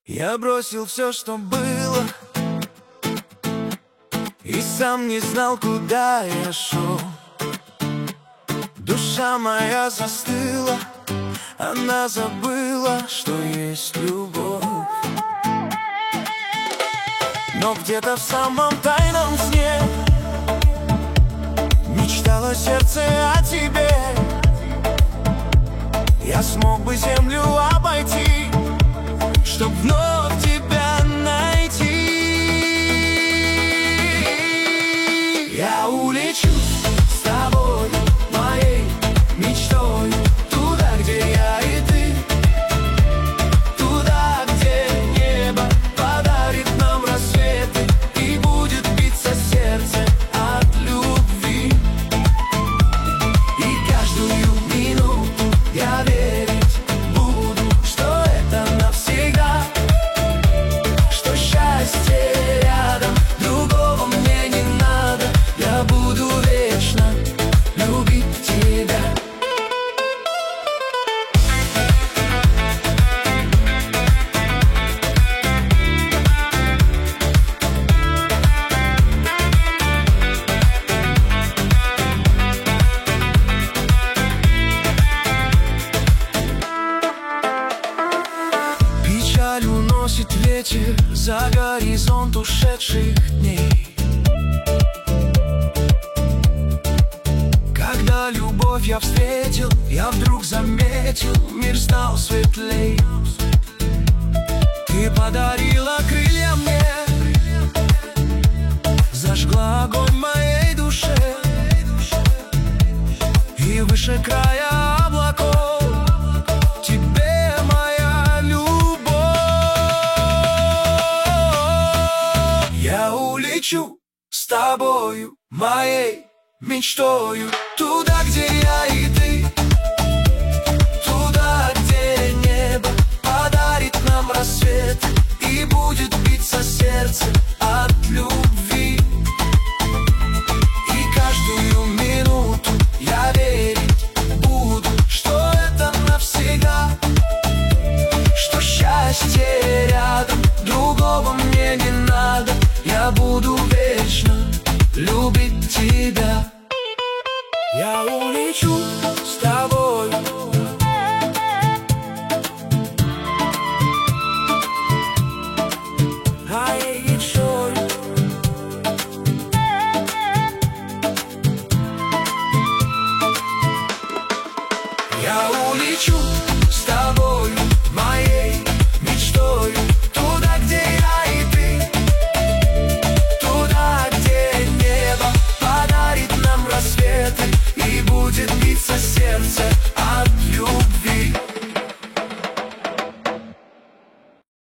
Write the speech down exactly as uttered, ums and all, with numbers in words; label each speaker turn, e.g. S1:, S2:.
S1: Я бросил все, что было, и сам не знал, куда я шел. Душа моя застыла, она забыла, что есть любовь. Но где-то в самом тайном сне мечтало сердце о тебе. Я смог бы землю обойти, чтоб вновь тебя найти. Я улечу с тобой, моей мечтой, туда, где я и ты, туда, где небо подарит нам рассветы, и будет биться сердце от любви. И каждую минуту я верить буду, что это навсегда, что счастье рядом, другого мне не надо. Я буду вечно любить тебя. Печаль уносит ветер за горизонт ушедших дней. Когда любовь я встретил, я вдруг заметил, мир стал светлей. Ты подарила крылья мне, зажгла огонь в моей душе, и выше края облаков тебе моя любовь. Я улечу с тобою, моей мечтою, туда, где я и ты, туда, где небо подарит нам рассвет, и будет биться сердце